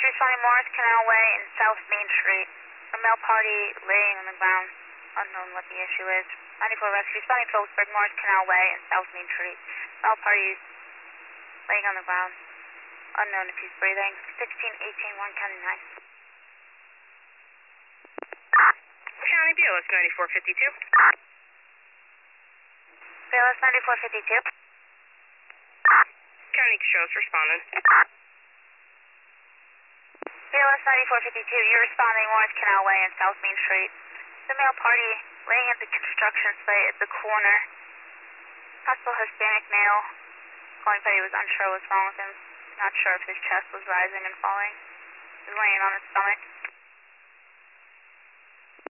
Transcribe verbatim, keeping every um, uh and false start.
responding Morris Canal Way and South Main Street. A male party laying on the ground. Unknown what the issue is. ninety-four rescue responding Phillipsburg, Morris Canal Way and South Main Street. Male party laying on the ground. Unknown if he's breathing. sixteen eighteen, Warren County nine. County B L S ninety-four fifty-two. B L S ninety-four fifty-two. County shows responding. B L S ninety-four fifty-two, you're responding Morris Canal Way and South Main Street. The male party laying at the construction site at the corner. Possible Hispanic male. Calling that he was unsure what's wrong with him. Not sure if his chest was rising and falling. He was laying on his stomach.